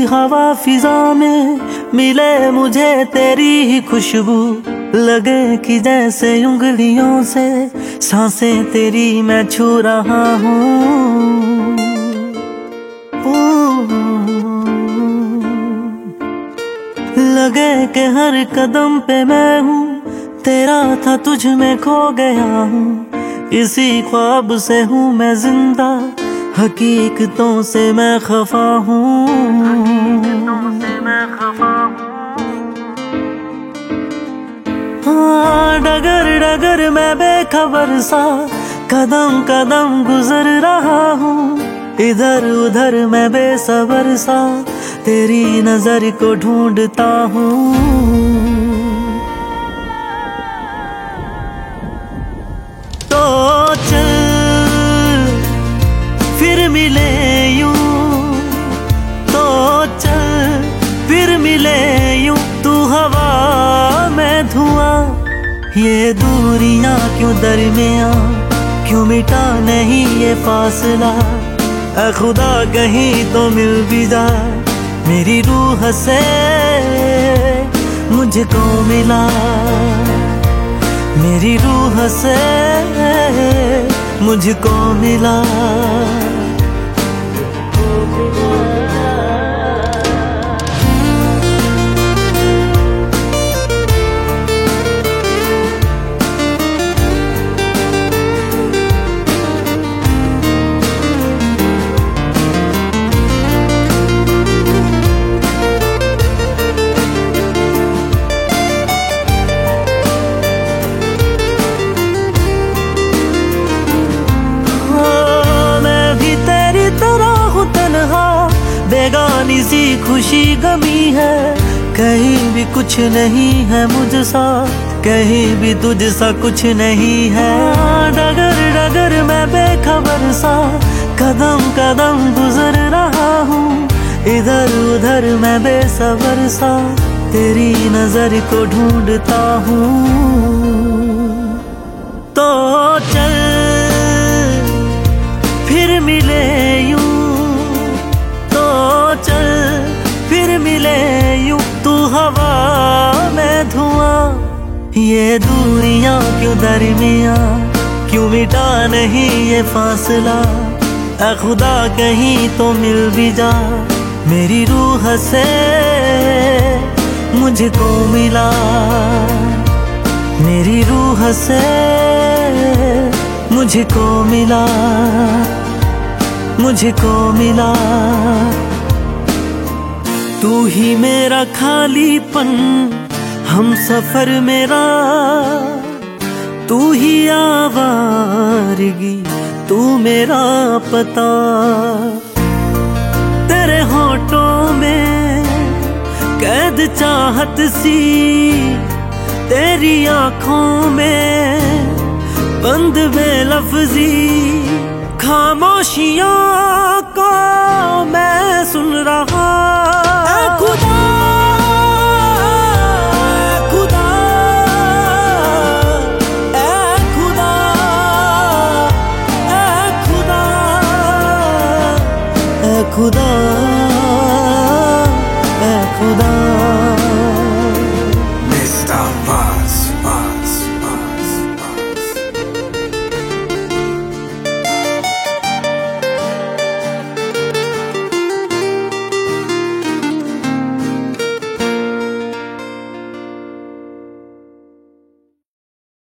हवा फिजा में मिले मुझे तेरी ही खुशबू, लगे कि जैसे उंगलियों से सांसें तेरी मैं छू रहा हूँ। लगे कि हर कदम पे मैं हूँ, तेरा था तुझ में खो गया हूँ। इसी ख्वाब से हूँ मैं जिंदा, हकीकतों से मैं खफा हूँ। हाँ, डगर डगर मैं बेखबर सा कदम कदम गुजर रहा हूँ। इधर उधर मैं बेसबर सा तेरी नजर को ढूंढता हूँ। तो चल फिर मिले यूं, तो चल फिर मिले यूं। तू हवा मैं धुआं, ये दूरियां क्यों दरमियां, क्यों मिटा नहीं ये फासला। ऐ खुदा कहीं तो मिल भी जा, मेरी रूह से मुझको मिला। मेरी रूह से मुझको मिला। बेगानी सी खुशी गमी है, कहीं भी कुछ नहीं है मुझसा, कहीं भी तुझसा कुछ नहीं है। डगर डगर मैं बेखबर सा कदम कदम गुजर रहा हूँ। इधर उधर मैं बेसबर सा तेरी नजर को ढूंढता हूँ। तो चल फिर मिले यूं, चल फिर मिले यूं। तू हवा मैं धुआं, ये दूरियां क्यों दरमियां, क्यों मिटा नहीं ये फासला। ऐ खुदा कहीं तो मिल भी जा, मेरी रूह से मुझको मिला। मेरी रूह से मुझको मिला, मुझको मिला। तू ही मेरा खालीपन, हम सफर मेरा, तू ही आवारगी, तू मेरा पता। तेरे होठों में कैद चाहत सी, तेरी आंखों में बंद बेलफ्जी। खामोशियों को मैं सुन रहा। खुदा खुदा ऐ खुदा ऐ खुदा ऐ खुदा ऐ खुदा। Mr. Buzz.